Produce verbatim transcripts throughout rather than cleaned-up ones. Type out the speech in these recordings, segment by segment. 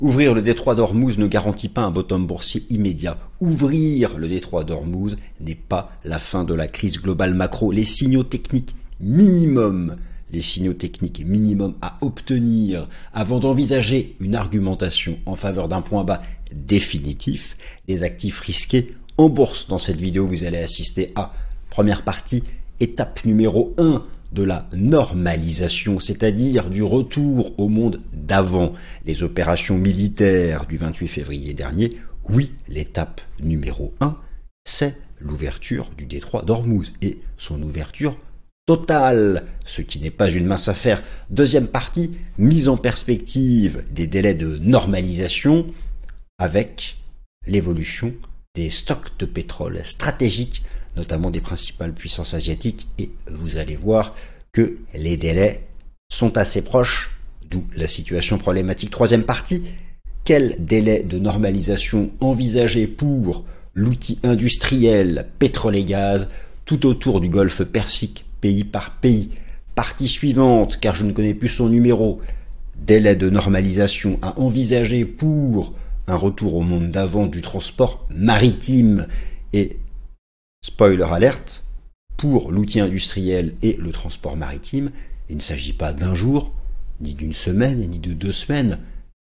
Ouvrir le détroit d'Ormuz ne garantit pas un bottom boursier immédiat. Ouvrir le détroit d'Ormuz n'est pas la fin de la crise globale macro. Les signaux techniques minimum, les signaux techniques minimum à obtenir avant d'envisager une argumentation en faveur d'un point bas définitif, les actifs risqués en bourse. Dans cette vidéo, vous allez assister à première partie, étape numéro un de la normalisation, c'est-à-dire du retour au monde d'avant les opérations militaires du vingt-huit février dernier. Oui, l'étape numéro un, c'est l'ouverture du détroit d'Ormuz et son ouverture totale, ce qui n'est pas une mince affaire. Deuxième partie, mise en perspective des délais de normalisation avec l'évolution des stocks de pétrole stratégiques, notamment des principales puissances asiatiques, et vous allez voir que les délais sont assez proches, d'où la situation problématique. Troisième partie, quel délai de normalisation envisager pour l'outil industriel pétrole et gaz tout autour du golfe Persique, pays par pays. Partie suivante, car je ne connais plus son numéro, délai de normalisation à envisager pour un retour au monde d'avant du transport maritime. Et spoiler alerte, pour l'outil industriel et le transport maritime, il ne s'agit pas d'un jour, ni d'une semaine, ni de deux semaines.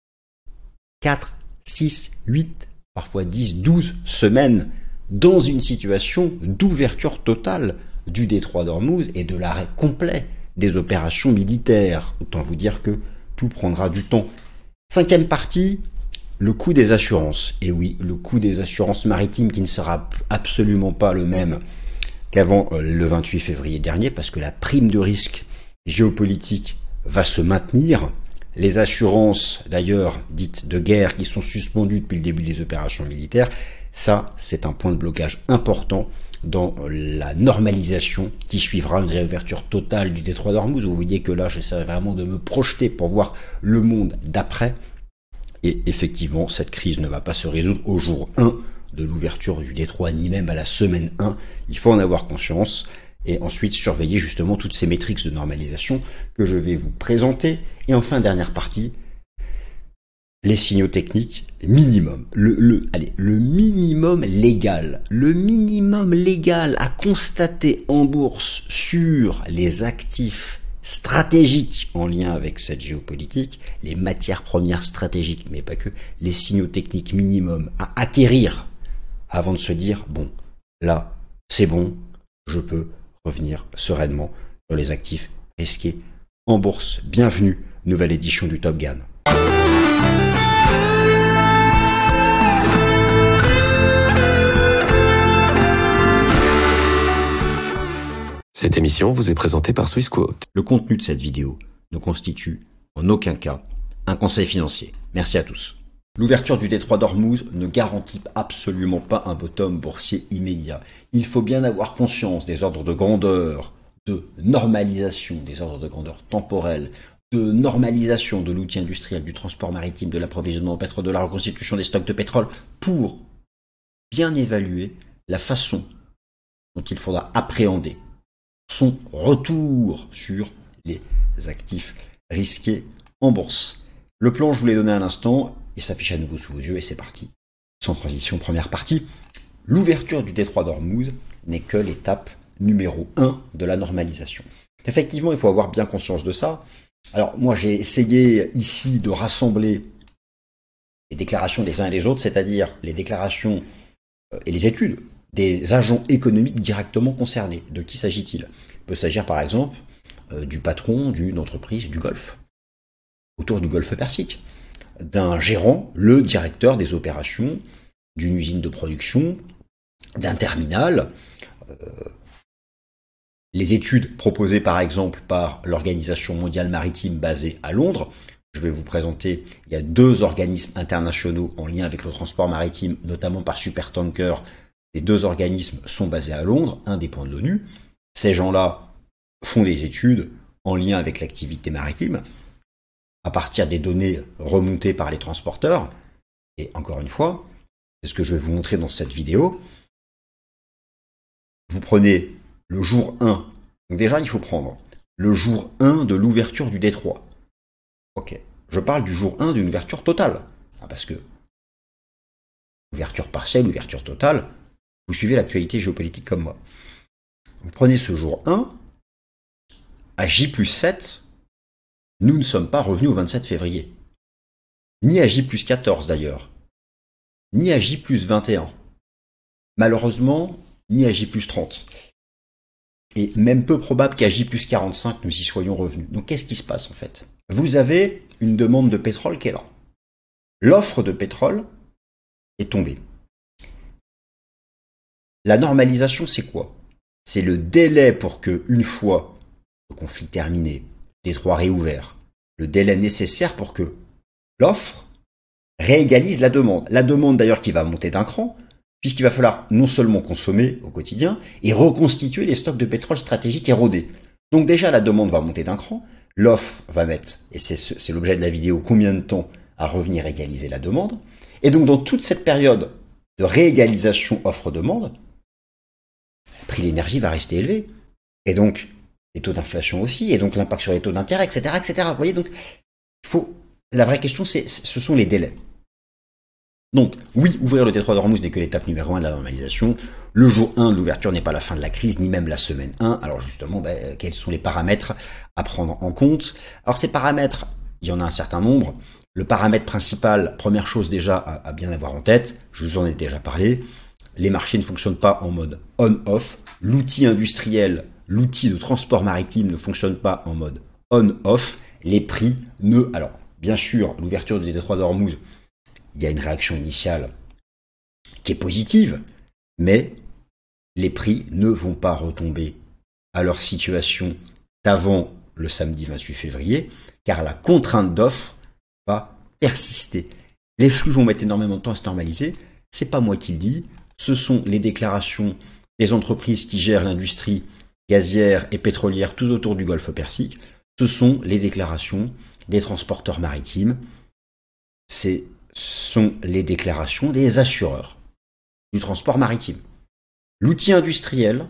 quatre, six, huit, parfois dix, douze semaines dans une situation d'ouverture totale du détroit d'Ormuz et de l'arrêt complet des opérations militaires. Autant vous dire que tout prendra du temps. Cinquième partie, le coût des assurances. Et oui, le coût des assurances maritimes qui ne sera absolument pas le même qu'avant le vingt-huit février dernier, parce que la prime de risque géopolitique va se maintenir. Les assurances, d'ailleurs, dites de guerre, qui sont suspendues depuis le début des opérations militaires, ça, c'est un point de blocage important dans la normalisation qui suivra une réouverture totale du détroit d'Ormuz. Vous voyez que là, j'essaie vraiment de me projeter pour voir le monde d'après. Et effectivement, cette crise ne va pas se résoudre au jour un de l'ouverture du détroit, ni même à la semaine un. Il faut en avoir conscience et ensuite surveiller justement toutes ces métriques de normalisation que je vais vous présenter. Et enfin, dernière partie, les signaux techniques minimum. Le, le, allez, le minimum légal. Le minimum légal à constater en bourse sur les actifs stratégiques en lien avec cette géopolitique, les matières premières stratégiques, mais pas que, les signaux techniques minimum à acquérir avant de se dire, bon, là, c'est bon, je peux revenir sereinement sur les actifs risqués en bourse. Bienvenue, nouvelle édition du Top Gun. Cette émission vous est présentée par Swissquote. Le contenu de cette vidéo ne constitue en aucun cas un conseil financier. Merci à tous. L'ouverture du détroit d'Ormuz ne garantit absolument pas un bottom boursier immédiat. Il faut bien avoir conscience des ordres de grandeur, de normalisation, des ordres de grandeur temporelle, de normalisation de l'outil industriel, du transport maritime, de l'approvisionnement en pétrole, de la reconstitution des stocks de pétrole, pour bien évaluer la façon dont il faudra appréhender son retour sur les actifs risqués en bourse. Le plan, je vous l'ai donné à l'instant, il s'affiche à nouveau sous vos yeux et c'est parti. Sans transition, première partie. L'ouverture du détroit d'Ormuz n'est que l'étape numéro un de la normalisation. Effectivement, il faut avoir bien conscience de ça. Alors, moi, j'ai essayé ici de rassembler les déclarations des uns et des autres, c'est-à-dire les déclarations et les études des agents économiques directement concernés. De qui s'agit-il ? Il peut s'agir par exemple euh, du patron d'une entreprise du Golfe, autour du Golfe Persique, d'un gérant, le directeur des opérations d'une usine de production, d'un terminal. Euh, les études proposées par exemple par l'Organisation mondiale maritime basée à Londres. Je vais vous présenter, il y a deux organismes internationaux en lien avec le transport maritime, notamment par Supertanker. Les deux organismes sont basés à Londres, un dépend de l'ONU. Ces gens-là font des études en lien avec l'activité maritime, à partir des données remontées par les transporteurs. Et encore une fois, c'est ce que je vais vous montrer dans cette vidéo. Vous prenez le jour un. Donc déjà, il faut prendre le jour un de l'ouverture du détroit. Ok, je parle du jour un d'une ouverture totale. parce que ouverture partielle, ouverture totale, vous suivez l'actualité géopolitique comme moi. Vous prenez ce jour un, à J plus sept, nous ne sommes pas revenus au vingt-sept février. Ni à J plus quatorze d'ailleurs, ni à J plus vingt et un. Malheureusement, ni à J plus trente. Et même peu probable qu'à J plus quarante-cinq, nous y soyons revenus. Donc qu'est-ce qui se passe en fait? Vous avez une demande de pétrole qui est là. L'offre de pétrole est tombée. La normalisation, c'est quoi? C'est le délai pour que, une fois le conflit terminé, détroit réouvert, le délai nécessaire pour que l'offre réégalise la demande. La demande d'ailleurs qui va monter d'un cran, puisqu'il va falloir non seulement consommer au quotidien, et reconstituer les stocks de pétrole stratégiques érodés. Donc déjà la demande va monter d'un cran, l'offre va mettre, et c'est, c'est l'objet de la vidéo, combien de temps à revenir égaliser la demande. Et donc dans toute cette période de réégalisation offre-demande, le prix de l'énergie va rester élevé. Et donc les taux d'inflation aussi, et donc l'impact sur les taux d'intérêt, et cetera, et cetera. Vous voyez, donc il faut. La vraie question, c'est, ce sont les délais. Donc, oui, ouvrir le détroit d'Ormuz n'est que l'étape numéro un de la normalisation. Le jour un de l'ouverture n'est pas la fin de la crise, ni même la semaine un. Alors justement, ben, quels sont les paramètres à prendre en compte? Alors ces paramètres, il y en a un certain nombre. Le paramètre principal, première chose déjà à, à bien avoir en tête, je vous en ai déjà parlé, les marchés ne fonctionnent pas en mode on-off. L'outil industriel, l'outil de transport maritime ne fonctionne pas en mode on-off. Les prix ne... Alors, bien sûr, l'ouverture du détroit d'Ormuz, il y a une réaction initiale qui est positive, mais les prix ne vont pas retomber à leur situation d'avant le samedi vingt-huit février, car la contrainte d'offre va persister. Les flux vont mettre énormément de temps à se normaliser. C'est pas moi qui le dis, ce sont les déclarations des entreprises qui gèrent l'industrie gazière et pétrolière tout autour du Golfe Persique. Ce sont les déclarations des transporteurs maritimes. C'est sont les déclarations des assureurs du transport maritime. L'outil industriel,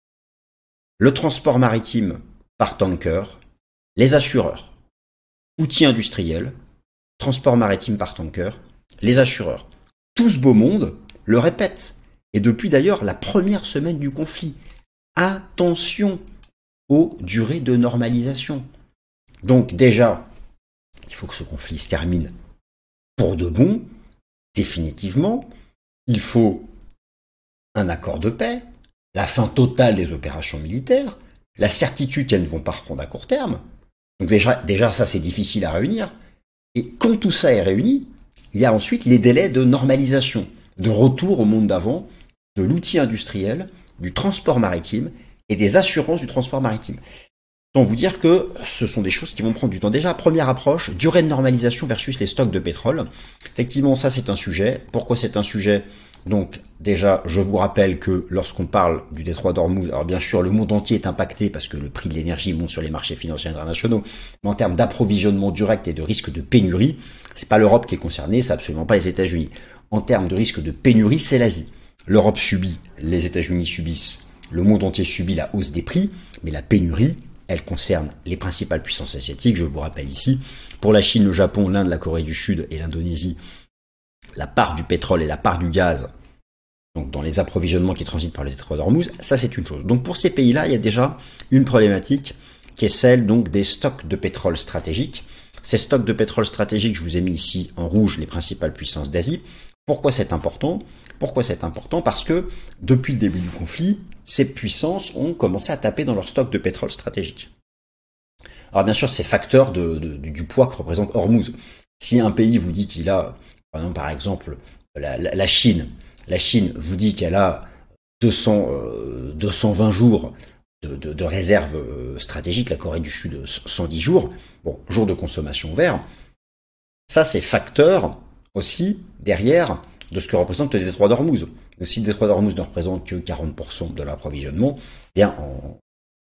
le transport maritime par tanker, les assureurs. Outil industriel, transport maritime par tanker, les assureurs. Tout ce beau monde le répète. Et depuis d'ailleurs la première semaine du conflit. Attention aux durées de normalisation. Donc déjà, il faut que ce conflit se termine pour de bon, définitivement. Il faut un accord de paix, la fin totale des opérations militaires, la certitude qu'elles ne vont pas reprendre à court terme. Donc déjà, déjà ça c'est difficile à réunir. Et quand tout ça est réuni, il y a ensuite les délais de normalisation, de retour au monde d'avant, de l'outil industriel, du transport maritime et des assurances du transport maritime. Donc vous dire que ce sont des choses qui vont prendre du temps. Déjà, première approche, durée de normalisation versus les stocks de pétrole. Effectivement, ça c'est un sujet. Pourquoi c'est un sujet? Donc déjà, je vous rappelle que lorsqu'on parle du détroit d'Ormuz, alors bien sûr le monde entier est impacté parce que le prix de l'énergie monte sur les marchés financiers internationaux, mais en termes d'approvisionnement direct et de risque de pénurie, c'est pas l'Europe qui est concernée, c'est absolument pas les États-Unis. En termes de risque de pénurie, c'est l'Asie. L'Europe subit, les États-Unis subissent, le monde entier subit la hausse des prix, mais la pénurie, elle concerne les principales puissances asiatiques, je vous rappelle ici. Pour la Chine, le Japon, l'Inde, la Corée du Sud et l'Indonésie, la part du pétrole et la part du gaz, donc dans les approvisionnements qui transitent par le détroit d'Ormuz, ça c'est une chose. Donc pour ces pays-là, il y a déjà une problématique qui est celle donc des stocks de pétrole stratégiques. Ces stocks de pétrole stratégiques, je vous ai mis ici en rouge les principales puissances d'Asie. Pourquoi c'est important? Pourquoi c'est important? Parce que depuis le début du conflit, ces puissances ont commencé à taper dans leur stock de pétrole stratégique. Alors bien sûr, c'est facteur de, de, du poids que représente Hormuz. Si un pays vous dit qu'il a, par exemple, par exemple la, la, la Chine, la Chine vous dit qu'elle a deux cents, euh, deux cent vingt jours de, de, de réserve stratégique, la Corée du Sud cent dix jours, bon, jours de consommation vert, ça c'est facteur aussi derrière de ce que représente le détroit d'Ormuz. Si le détroit d'Ormuz ne représente que quarante pour cent de l'approvisionnement, eh bien en,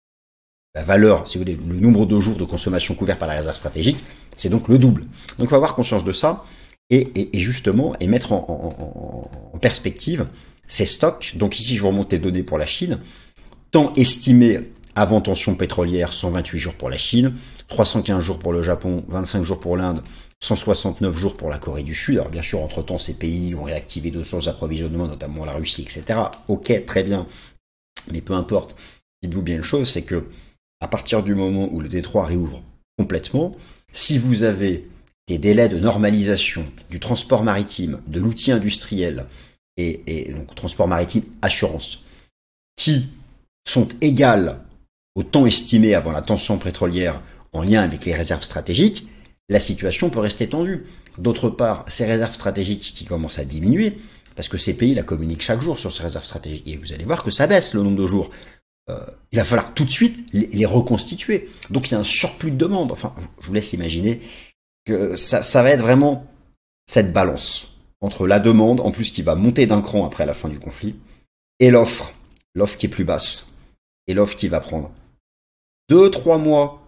la valeur, si vous voulez, le nombre de jours de consommation couverts par la réserve stratégique, c'est donc le double. Donc il faut avoir conscience de ça et, et, et justement et mettre en, en, en perspective ces stocks. Donc ici je vous remonte les données pour la Chine. Temps estimé avant tension pétrolière, cent vingt-huit jours pour la Chine, trois cent quinze jours pour le Japon, vingt-cinq jours pour l'Inde cent soixante-neuf jours pour la Corée du Sud. Alors bien sûr, entre-temps, ces pays ont réactivé d'autres sources d'approvisionnement, notamment la Russie, et cetera. Ok, très bien. Mais peu importe. Dites-vous bien une chose, c'est que à partir du moment où le détroit réouvre complètement, si vous avez des délais de normalisation du transport maritime, de l'outil industriel et, et donc transport maritime assurance, qui sont égales au temps estimé avant la tension pétrolière en lien avec les réserves stratégiques, la situation peut rester tendue. D'autre part, ces réserves stratégiques qui commencent à diminuer, parce que ces pays la communiquent chaque jour sur ces réserves stratégiques, et vous allez voir que ça baisse le nombre de jours. Euh, il va falloir tout de suite les, les reconstituer. Donc il y a un surplus de demande. Enfin, je vous laisse imaginer que ça, ça va être vraiment cette balance entre la demande, en plus qui va monter d'un cran après la fin du conflit, et l'offre, l'offre qui est plus basse, et l'offre qui va prendre deux, trois mois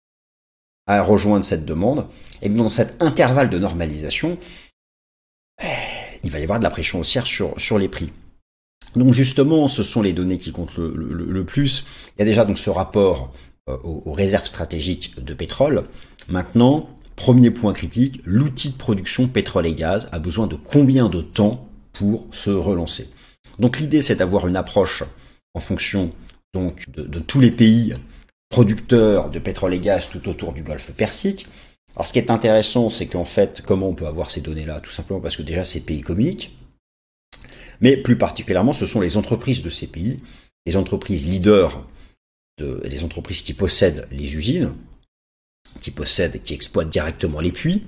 à rejoindre cette demande, et dans cet intervalle de normalisation, il va y avoir de la pression haussière sur, sur les prix. Donc justement, ce sont les données qui comptent le, le, le plus. Il y a déjà donc ce rapport euh, aux, aux réserves stratégiques de pétrole. Maintenant, premier point critique, l'outil de production pétrole et gaz a besoin de combien de temps pour se relancer? Donc l'idée, c'est d'avoir une approche en fonction donc de, de tous les pays producteurs de pétrole et gaz tout autour du Golfe Persique. Alors ce qui est intéressant, c'est qu'en fait, comment on peut avoir ces données-là? Tout simplement parce que déjà ces pays communiquent, mais plus particulièrement, ce sont les entreprises de ces pays, les entreprises leaders, de, les entreprises qui possèdent les usines, qui possèdent, qui exploitent directement les puits,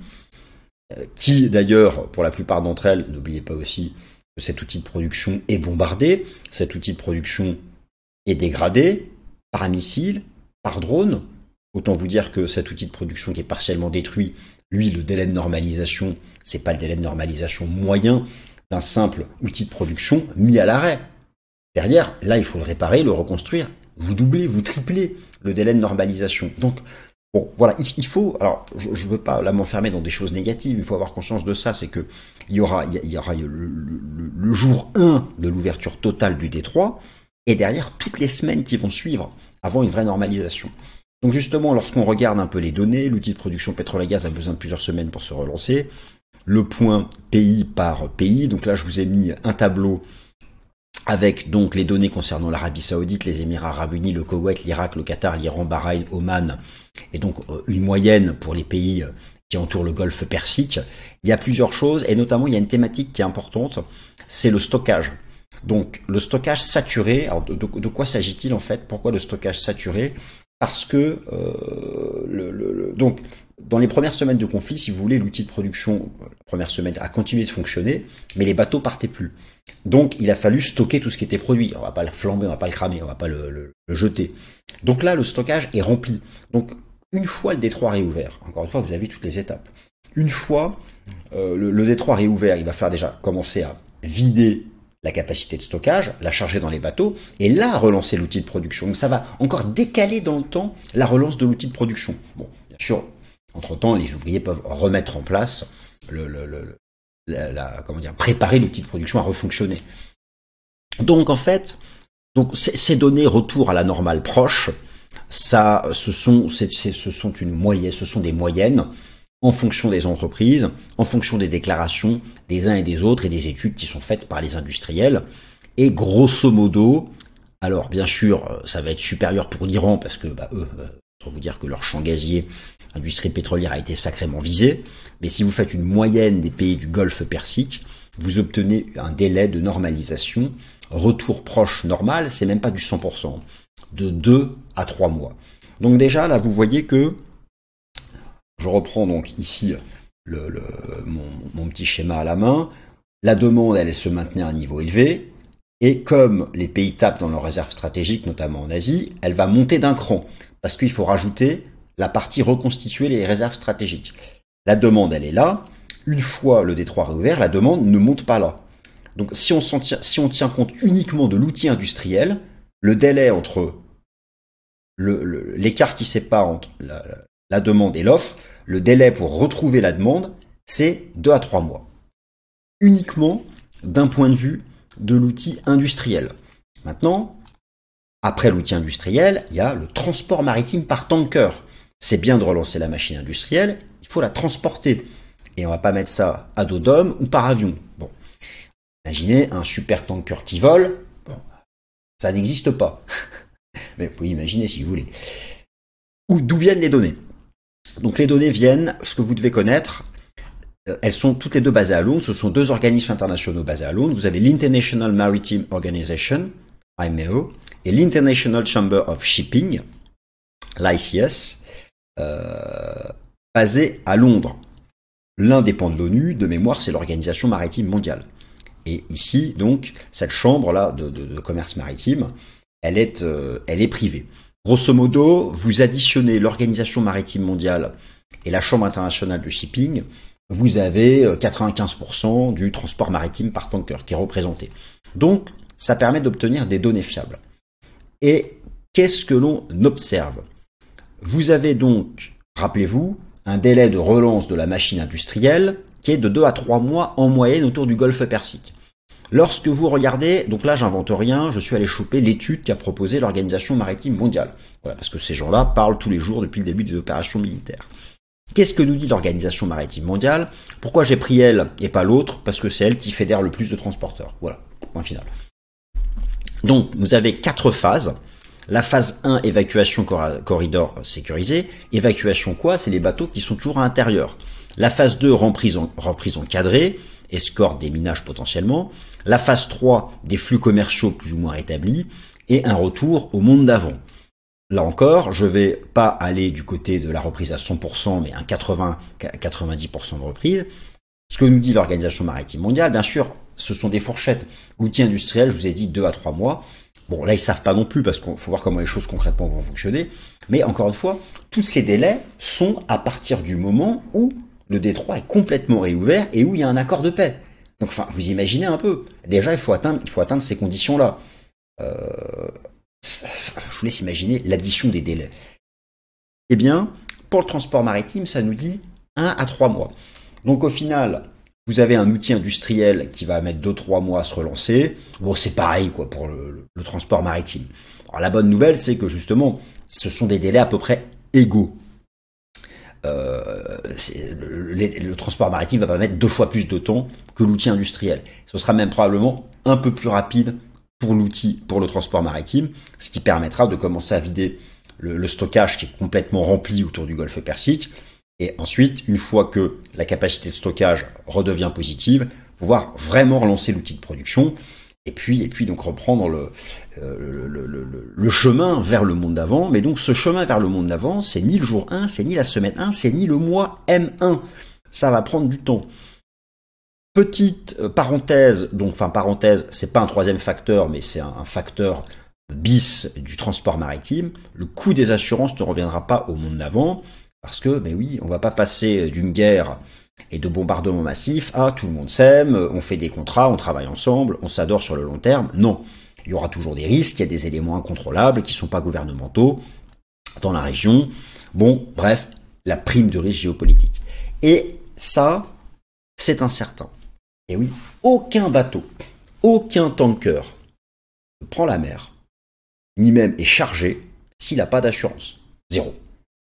qui d'ailleurs, pour la plupart d'entre elles, n'oubliez pas aussi que cet outil de production est bombardé, cet outil de production est dégradé par missile, par drone. Autant vous dire que cet outil de production qui est partiellement détruit, lui, le délai de normalisation, c'est pas le délai de normalisation moyen d'un simple outil de production mis à l'arrêt. Derrière, là, il faut le réparer, le reconstruire. Vous doublez, vous triplez le délai de normalisation. Donc, bon, voilà, il faut. Alors, je ne veux pas là m'enfermer dans des choses négatives. Il faut avoir conscience de ça. C'est que il y aura, il y aura le, le, le jour un de l'ouverture totale du détroit, et derrière toutes les semaines qui vont suivre avant une vraie normalisation. Donc justement, lorsqu'on regarde un peu les données, l'outil de production pétrole et gaz a besoin de plusieurs semaines pour se relancer. Le point pays par pays. Donc là, je vous ai mis un tableau avec donc les données concernant l'Arabie Saoudite, les Émirats Arabes Unis, le Koweït, l'Irak, le Qatar, l'Iran, Bahreïn, Oman, et donc une moyenne pour les pays qui entourent le Golfe Persique. Il y a plusieurs choses, et notamment il y a une thématique qui est importante, c'est le stockage. Donc le stockage saturé. Alors de, de, de quoi s'agit-il en fait? Pourquoi le stockage saturé? Parce que euh, le, le, le, donc dans les premières semaines de conflit, si vous voulez, l'outil de production, la première semaine a continué de fonctionner, mais les bateaux partaient plus. Donc il a fallu stocker tout ce qui était produit. On va pas le flamber, on va pas le cramer, on va pas le, le, le jeter. Donc là, le stockage est rempli. Donc une fois le détroit réouvert, encore une fois, vous avez toutes les étapes. Une fois euh, le, le détroit réouvert, il va falloir déjà commencer à vider la capacité de stockage, la charger dans les bateaux, et là relancer l'outil de production. Donc ça va encore décaler dans le temps la relance de l'outil de production. Bon, bien sûr, entre-temps, les ouvriers peuvent remettre en place le, le, le la, la, comment dire, préparer l'outil de production à refonctionner. Donc en fait, donc ces, ces données retour à la normale proche, ça, ce sont, c'est, c'est, ce sont une moyenne, ce sont des moyennes en fonction des entreprises, en fonction des déclarations des uns et des autres et des études qui sont faites par les industriels. Et grosso modo, alors bien sûr, ça va être supérieur pour l'Iran parce que bah, eux, pour vous dire que leur champ gazier, industrie pétrolière a été sacrément visé. Mais si vous faites une moyenne des pays du Golfe Persique, vous obtenez un délai de normalisation, retour proche normal, c'est même pas du cent pour cent, de deux à trois mois. Donc déjà, là, vous voyez que je reprends donc ici le, le, mon, mon petit schéma à la main. La demande, elle, elle se maintenait à un niveau élevé. Et comme les pays tapent dans leurs réserves stratégiques, notamment en Asie, elle va monter d'un cran. Parce qu'il faut rajouter la partie reconstituer les réserves stratégiques. La demande, elle est là. Une fois le détroit réouvert, la demande ne monte pas là. Donc si on, s'en tient, si on tient compte uniquement de l'outil industriel, le délai entre le, le, l'écart qui sépare entre la, la demande et l'offre, le délai pour retrouver la demande, c'est deux à trois mois. Uniquement d'un point de vue de l'outil industriel. Maintenant, après l'outil industriel, il y a le transport maritime par tanker. C'est bien de relancer la machine industrielle, il faut la transporter. Et on va pas mettre ça à dos d'homme ou par avion. Bon, imaginez un super tanker qui vole, bon, ça n'existe pas. Mais vous pouvez imaginer si vous voulez. Ou d'où viennent les données? Donc les données viennent, ce que vous devez connaître, elles sont toutes les deux basées à Londres, ce sont deux organismes internationaux basés à Londres. Vous avez l'International Maritime Organization, I M O, et l'International Chamber of Shipping, l'I C S, euh, basé à Londres. L'un dépend de l'ONU, de mémoire, c'est l'Organisation Maritime Mondiale. Et ici, donc, cette chambre-là de, de, de commerce maritime, elle est, euh, elle est privée. Grosso modo, vous additionnez l'Organisation Maritime Mondiale et la Chambre Internationale de Shipping, vous avez quatre-vingt-quinze pour cent du transport maritime par tanker qui est représenté. Donc, ça permet d'obtenir des données fiables. Et qu'est-ce que l'on observe? Vous avez donc, rappelez-vous, un délai de relance de la machine industrielle qui est de deux à trois mois en moyenne autour du Golfe Persique. Lorsque vous regardez, donc là j'invente rien, je suis allé choper l'étude qu'a proposée l'Organisation Maritime Mondiale. Voilà, parce que ces gens-là parlent tous les jours depuis le début des opérations militaires. Qu'est-ce que nous dit l'Organisation Maritime Mondiale? Pourquoi j'ai pris elle et pas l'autre? Parce que c'est elle qui fédère le plus de transporteurs. Voilà, point final. Donc vous avez quatre phases. La phase un, évacuation cor- corridor sécurisé. Évacuation quoi? C'est les bateaux qui sont toujours à l'intérieur. La phase deux, reprise, en, reprise encadrée, escorte, déminage potentiellement. La phase trois, des flux commerciaux plus ou moins établis. Et un retour au monde d'avant. Là encore, je vais pas aller du côté de la reprise à cent pour cent, mais un quatre-vingts à quatre-vingt-dix pour cent de reprise. Ce que nous dit l'Organisation Maritime Mondiale, bien sûr, ce sont des fourchettes. L'outil industriel, je vous ai dit deux à trois mois. Bon, là, ils savent pas non plus parce qu'il faut voir comment les choses concrètement vont fonctionner. Mais encore une fois, tous ces délais sont à partir du moment où le détroit est complètement réouvert et où il y a un accord de paix. Donc, enfin, vous imaginez un peu. Déjà, il faut atteindre, il faut atteindre ces conditions-là. Euh, je vous laisse imaginer l'addition des délais. Eh bien, pour le transport maritime, ça nous dit un à trois mois. Donc, au final, vous avez un outil industriel qui va mettre deux à trois mois à se relancer. Bon, c'est pareil, quoi, pour le, le, le transport maritime. Alors, la bonne nouvelle, c'est que justement, ce sont des délais à peu près égaux. Euh, le, le, le transport maritime va pas mettre deux fois plus de temps que l'outil industriel. Ce sera même probablement un peu plus rapide pour l'outil, pour le transport maritime, ce qui permettra de commencer à vider le, le stockage qui est complètement rempli autour du Golfe Persique. Et ensuite, une fois que la capacité de stockage redevient positive, pouvoir vraiment relancer l'outil de production et puis, et puis donc reprendre le, le, le, le, le chemin vers le monde d'avant. Mais donc ce chemin vers le monde d'avant, c'est ni le jour un, c'est ni la semaine un, c'est ni le mois M un. Ça va prendre du temps. Petite parenthèse, donc enfin parenthèse, c'est pas un troisième facteur, mais c'est un, un facteur bis du transport maritime. Le coût des assurances ne reviendra pas au monde d'avant. Parce que, mais oui, on va pas passer d'une guerre et de bombardements massifs à tout le monde s'aime, on fait des contrats, on travaille ensemble, on s'adore sur le long terme. Non, il y aura toujours des risques, il y a des éléments incontrôlables qui sont pas gouvernementaux dans la région. Bon, bref, la prime de risque géopolitique. Et ça, c'est incertain. Et oui, aucun bateau, aucun tanker ne prend la mer, ni même est chargé s'il n'a pas d'assurance. Zéro.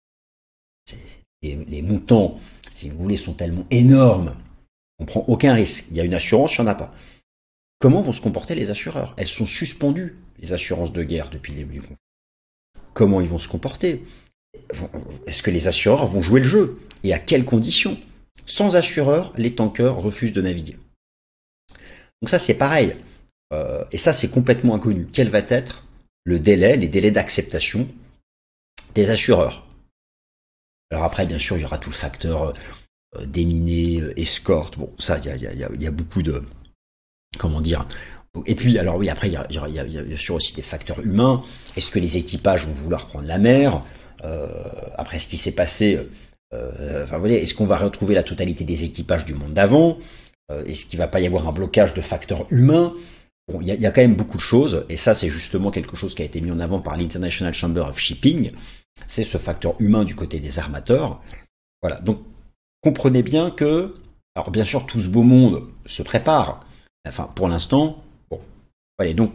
Les, les montants, si vous voulez, sont tellement énormes, on prend aucun risque. Il y a une assurance, il n'y en a pas. Comment vont se comporter les assureurs? Elles sont suspendues, les assurances de guerre, depuis le début du conflit. Comment ils vont se comporter? Est-ce que les assureurs vont jouer le jeu? Et à quelles conditions? Sans assureur, les tankers refusent de naviguer. Donc ça, c'est pareil. Euh, et ça, c'est complètement inconnu. Quel va être le délai, les délais d'acceptation des assureurs? Alors après, bien sûr, il y aura tout le facteur euh, déminé, euh, escorte. Bon, ça, il y a, y, a, y a beaucoup de... Comment dire? Et puis, alors oui, après, il y a, y, a, y a bien sûr aussi des facteurs humains. Est-ce que les équipages vont vouloir prendre la mer? euh, Après ce qui s'est passé, euh, enfin, vous voyez, est-ce qu'on va retrouver la totalité des équipages du monde d'avant? euh, Est-ce qu'il ne va pas y avoir un blocage de facteurs humains? Bon, il y, a, y a quand même beaucoup de choses. Et ça, c'est justement quelque chose qui a été mis en avant par l'International Chamber of Shipping. C'est ce facteur humain du côté des armateurs. Voilà, donc comprenez bien que, alors bien sûr, tout ce beau monde se prépare. Enfin, pour l'instant, bon, allez, donc,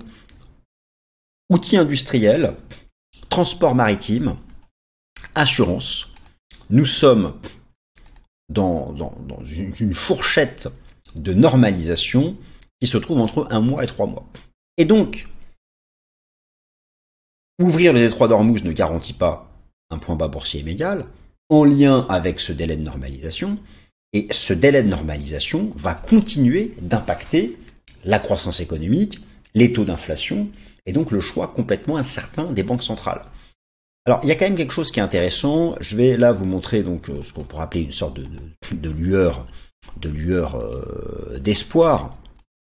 outils industriels, transport maritime, assurance. Nous sommes dans, dans, dans une, une fourchette de normalisation qui se trouve entre un mois et trois mois. Et donc, ouvrir le détroit d'Ormuz ne garantit pas un point bas boursier immédiat, en lien avec ce délai de normalisation, et ce délai de normalisation va continuer d'impacter la croissance économique, les taux d'inflation, et donc le choix complètement incertain des banques centrales. Alors, il y a quand même quelque chose qui est intéressant. Je vais là vous montrer donc ce qu'on pourrait appeler une sorte de, de, de lueur, de lueur euh, d'espoir.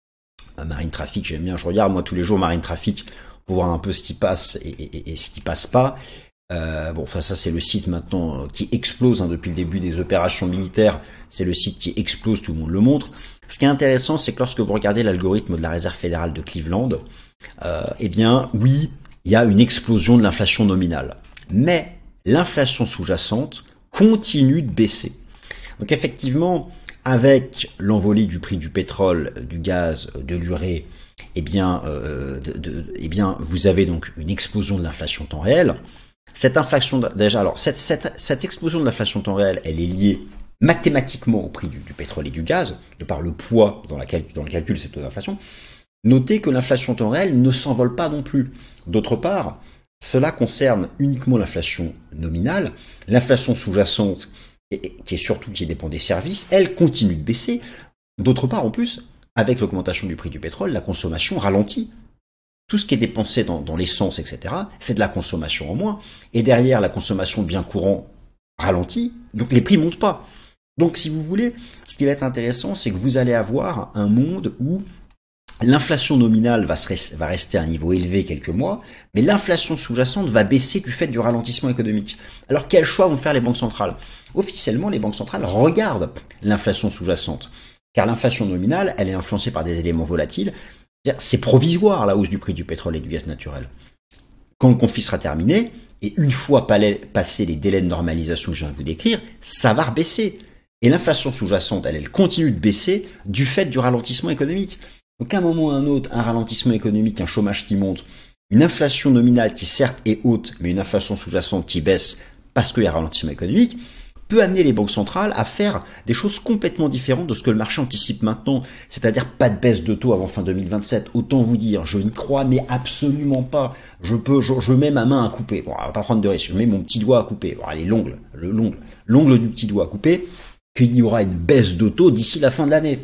Marine Traffic, j'aime bien, je regarde moi tous les jours Marine Traffic pour voir un peu ce qui passe et, et, et ce qui passe pas. Euh, bon, enfin ça c'est le site maintenant qui explose hein, depuis le début des opérations militaires. C'est le site qui explose, tout le monde le montre. Ce qui est intéressant, c'est que lorsque vous regardez l'algorithme de la Réserve fédérale de Cleveland, euh, eh bien oui, il y a une explosion de l'inflation nominale. Mais l'inflation sous-jacente continue de baisser. Donc effectivement, avec l'envolée du prix du pétrole, du gaz, de l'urée, eh bien, euh, de, de, eh bien, vous avez donc une explosion de l'inflation temps réel. Cette inflation, déjà, alors cette, cette, cette explosion de l'inflation temps réel, elle est liée mathématiquement au prix du, du pétrole et du gaz, de par le poids dans, la, dans le calcul de cette taux d'inflation. Notez que l'inflation temps réel ne s'envole pas non plus. D'autre part, cela concerne uniquement l'inflation nominale. L'inflation sous-jacente, qui est surtout qui dépend des services, elle continue de baisser. D'autre part, en plus, avec l'augmentation du prix du pétrole, la consommation ralentit. Tout ce qui est dépensé dans, dans l'essence, et cetera, c'est de la consommation en moins. Et derrière, la consommation de biens courants ralentit, donc les prix montent pas. Donc, si vous voulez, ce qui va être intéressant, c'est que vous allez avoir un monde où l'inflation nominale va, se, va rester à un niveau élevé quelques mois, mais l'inflation sous-jacente va baisser du fait du ralentissement économique. Alors, quel choix vont faire les banques centrales ? Officiellement, les banques centrales regardent l'inflation sous-jacente, car l'inflation nominale, elle est influencée par des éléments volatiles. C'est provisoire, la hausse du prix du pétrole et du gaz naturel. Quand le conflit sera terminé, et une fois passés les délais de normalisation que je viens de vous décrire, ça va rebaisser. Et l'inflation sous-jacente, elle, elle continue de baisser du fait du ralentissement économique. Donc à un moment ou à un autre, un ralentissement économique, un chômage qui monte, une inflation nominale qui certes est haute, mais une inflation sous-jacente qui baisse parce qu'il y a un ralentissement économique, peut amener les banques centrales à faire des choses complètement différentes de ce que le marché anticipe maintenant, c'est-à-dire pas de baisse de taux avant fin deux mille vingt-sept. Autant vous dire, je n'y crois mais absolument pas. Je peux, je, je mets ma main à couper. Bon, on va pas prendre de risque. Je mets mon petit doigt à couper. Bon, allez, l'ongle, le l'ongle, l'ongle du petit doigt à couper, qu'il y aura une baisse de taux d'ici la fin de l'année.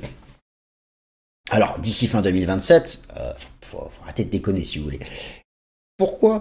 Alors, d'ici fin deux mille vingt-sept, euh, faut, faut arrêter de déconner si vous voulez. Pourquoi ?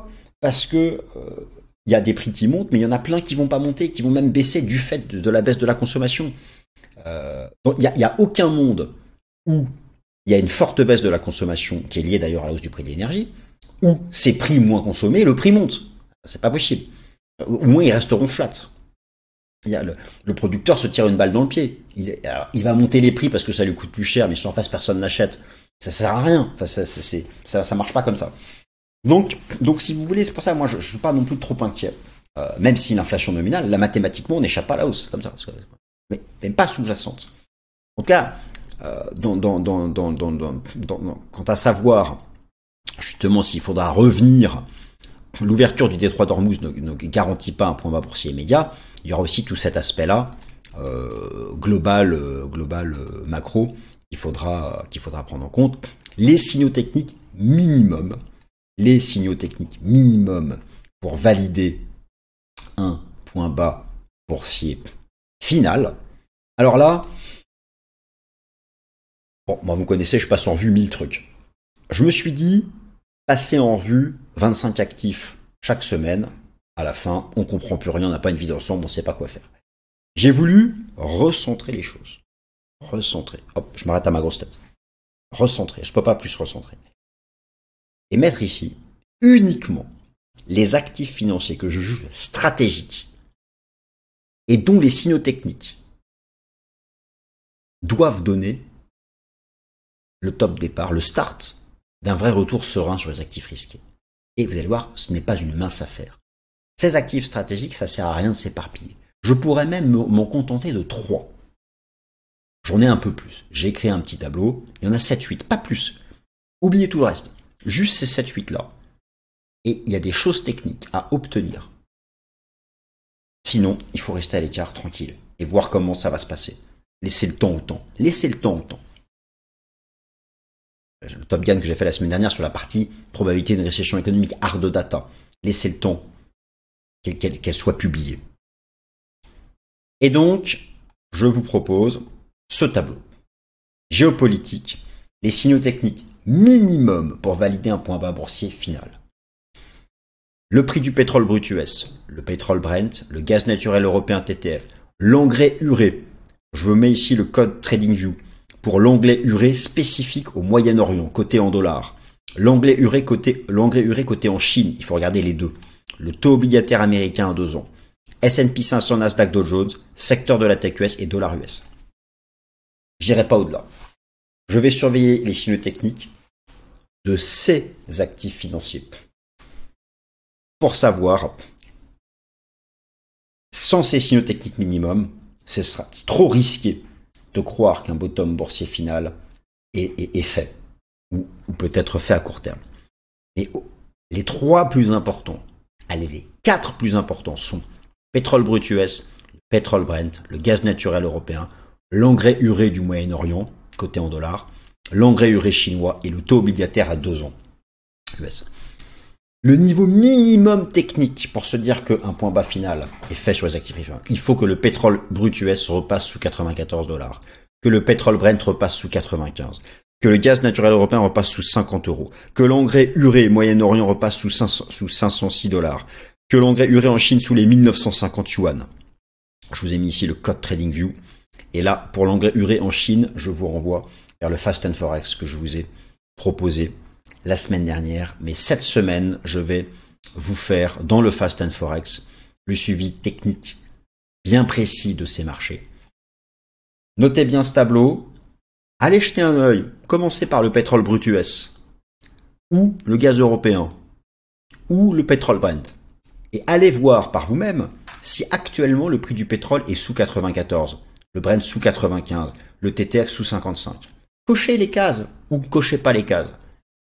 Parce que euh, il y a des prix qui montent, mais il y en a plein qui vont pas monter, qui vont même baisser du fait de, de la baisse de la consommation. Euh, donc, il n'y a, y a aucun monde où il y a une forte baisse de la consommation, qui est liée d'ailleurs à la hausse du prix de l'énergie, où ces prix moins consommés, le prix monte. C'est pas possible. Au moins, ils resteront flats. Il y a le, le producteur se tire une balle dans le pied. Il, alors, il va monter les prix parce que ça lui coûte plus cher, mais si en face personne n'achète, ça sert à rien. Enfin, ça, c'est, ça, ça marche pas comme ça. Donc, donc, si vous voulez, c'est pour ça, moi, je, je suis pas non plus trop inquiet. Euh, même si l'inflation nominale, là, mathématiquement, on n'échappe pas à la hausse, comme ça, parce que, mais même pas sous-jacente. En tout cas, euh, dans, dans, dans, dans, dans, dans, dans, quant à savoir justement s'il faudra revenir, l'ouverture du détroit d'Ormuz ne, ne garantit pas un point bas boursier immédiat. Il y aura aussi tout cet aspect-là, euh, global, euh, global euh, macro, qu'il faudra, qu'il faudra prendre en compte. Les signaux techniques minimum. Les signaux techniques minimum pour valider un point bas boursier final. Alors là, bon, moi vous connaissez, je passe en revue mille trucs. Je me suis dit, passer en revue vingt-cinq actifs chaque semaine, à la fin, on comprend plus rien, on n'a pas une vie d'ensemble, on ne sait pas quoi faire. J'ai voulu recentrer les choses. Recentrer. Hop, je m'arrête à ma grosse tête. Recentrer, je ne peux pas plus recentrer. Et mettre ici uniquement les actifs financiers que je juge stratégiques et dont les signaux techniques doivent donner le top départ, le start d'un vrai retour serein sur les actifs risqués. Et vous allez voir, ce n'est pas une mince affaire. Ces actifs stratégiques, ça sert à rien de s'éparpiller. Je pourrais même m'en contenter de trois. J'en ai un peu plus. J'ai créé un petit tableau, il y en a sept huit, pas plus. Oubliez tout le reste. Juste ces sept huit là. Et il y a des choses techniques à obtenir. Sinon, il faut rester à l'écart tranquille. et voir comment ça va se passer. Laissez le temps au temps. Laissez le temps au temps. Le Top Gun que j'ai fait la semaine dernière sur la partie probabilité d'une récession économique hard data. Laissez le temps qu'elle, qu'elle, qu'elle soit publiée. Et donc, je vous propose ce tableau. Géopolitique, les signaux techniques minimum pour valider un point bas boursier final. Le prix du pétrole brut U S, le pétrole Brent, le gaz naturel européen T T F, l'engrais urée. Je vous mets ici le code TradingView pour l'engrais urée spécifique au Moyen-Orient, coté en dollars. L'engrais urée coté, l'engrais urée coté en Chine, il faut regarder les deux. Le taux obligataire américain à deux ans. S and P cinq cents, Nasdaq, Dow Jones, secteur de la tech U S et dollar U S. Je n'irai pas au-delà. Je vais surveiller les signaux techniques de ces actifs financiers pour savoir, sans ces signaux techniques minimum, ce sera trop risqué de croire qu'un bottom boursier final est, est, est fait, ou, ou peut-être fait à court terme. Mais les trois plus importants, allez, les quatre plus importants sont pétrole brut U S, le pétrole Brent, le gaz naturel européen, l'engrais urée du Moyen-Orient, coté en dollars, l'engrais urée chinois et le taux obligataire à deux ans U S. Le niveau minimum technique pour se dire qu'un point bas final est fait sur les actifs, il faut que le pétrole brut U S repasse sous quatre-vingt-quatorze dollars, que le pétrole Brent repasse sous quatre-vingt-quinze, que le gaz naturel européen repasse sous cinquante euros, que l'engrais urée Moyen-Orient repasse sous, cinq cents, sous cinq cent six dollars, que l'engrais urée en Chine sous les mille neuf cent cinquante yuan. Je vous ai mis ici le code TradingView. Et là, pour l'engrais urée en Chine, je vous renvoie vers le Fast and Forex que je vous ai proposé la semaine dernière. Mais cette semaine, je vais vous faire, dans le Fast and Forex, le suivi technique bien précis de ces marchés. Notez bien ce tableau. Allez jeter un œil. Commencez par le pétrole brut U S, ou le gaz européen, ou le pétrole Brent. Et allez voir par vous-même si actuellement le prix du pétrole est sous quatre-vingt-quatorze, le Brent sous quatre-vingt-quinze, le T T F sous cinquante-cinq. Cochez les cases ou cochez pas les cases.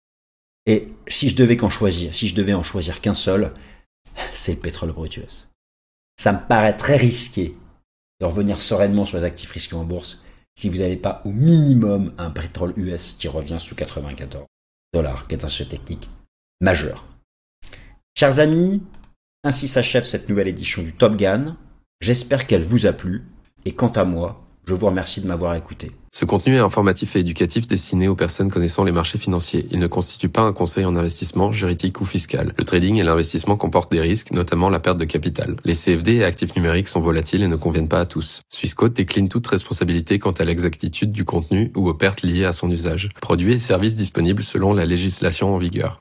Et si je devais qu'en choisir, si je devais en choisir qu'un seul, c'est le pétrole brut U S. Ça me paraît très risqué de revenir sereinement sur les actifs risqués en bourse si vous n'avez pas au minimum un pétrole U S qui revient sous quatre-vingt-quatorze dollars, qui est un sujet technique majeur. Chers amis, ainsi s'achève cette nouvelle édition du Top Gun. J'espère qu'elle vous a plu. Et quant à moi, je vous remercie de m'avoir écouté. Ce contenu est informatif et éducatif destiné aux personnes connaissant les marchés financiers. Il ne constitue pas un conseil en investissement, juridique ou fiscal. Le trading et l'investissement comportent des risques, notamment la perte de capital. Les C F D et actifs numériques sont volatiles et ne conviennent pas à tous. Swissquote décline toute responsabilité quant à l'exactitude du contenu ou aux pertes liées à son usage. Produits et services disponibles selon la législation en vigueur.